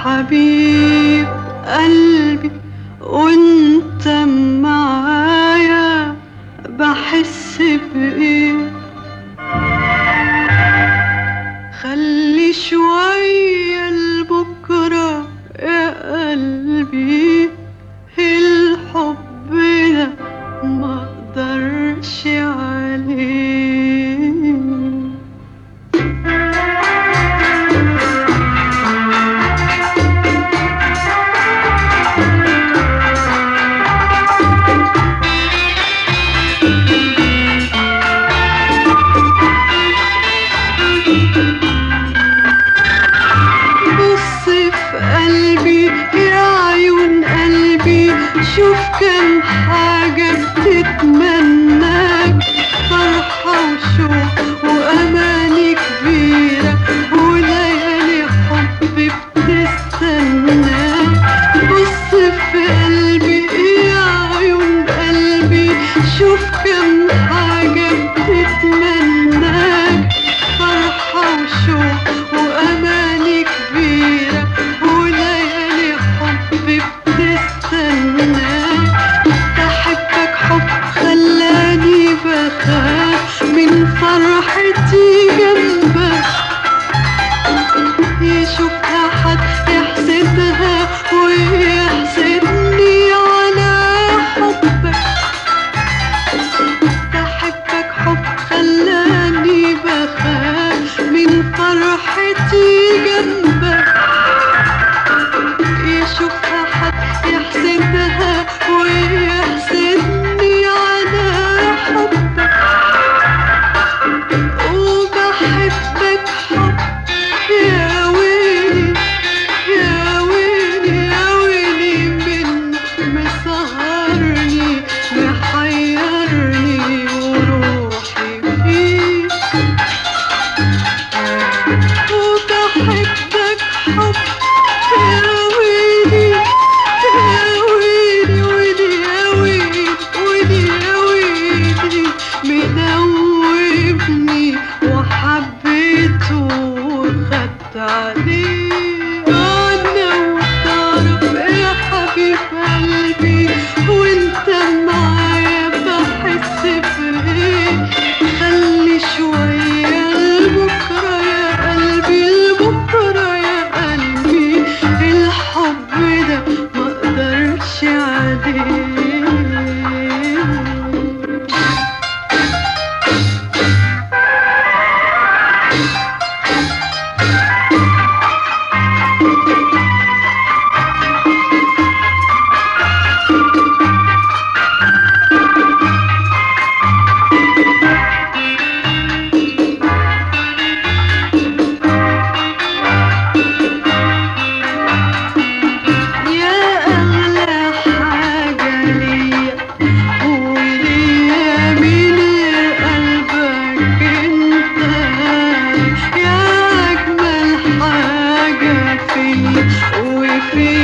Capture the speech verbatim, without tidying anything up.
حبيب قلبي وانت معايا بحس بإيه؟ خلي شوية لبكرة يا قلبي، الحب ده ما اقدرش عليه. بص في قلبي يا عيون قلبي، شوف كم حاجة بتتمناك، فرحة وشوق وأماني كبيرة وليالي حب بتستناك. بص في قلبي يا عيون قلبي، شوف كم حاجة بتتمناك، فرحة وشوق وأماني كبيرة وليالي حب بتستناك. بحبك حب خلاني بخاف من فرحتي جنبك، يشوفها حد يحسدها ويحسدني على حبك. بحبك حب خلاني بخاف من فرحتي جنبك، يشوفها حد يحسدها ويحسدني على حبك. وبحبك حب يا ويلي يا ويلي يا ويلي، منه مسهرني محيرني وروحي فيه. وبحبك حب يا ويلي يا ويلي ويلي يا ويلي ويلي يا ويلي، مدوبني وحبيته وخدت عليه. أنا وتعرف يا حبيب قلبي وانت معايا بحس بإيه؟ خلي شوية لبكرة يا قلبي، لبكرة يا قلبي، الحب ده ما اقدرش عليه. يا أغلى حاجة ليا وليا من قلبك انت، يا أجمل حاجة فيا وفي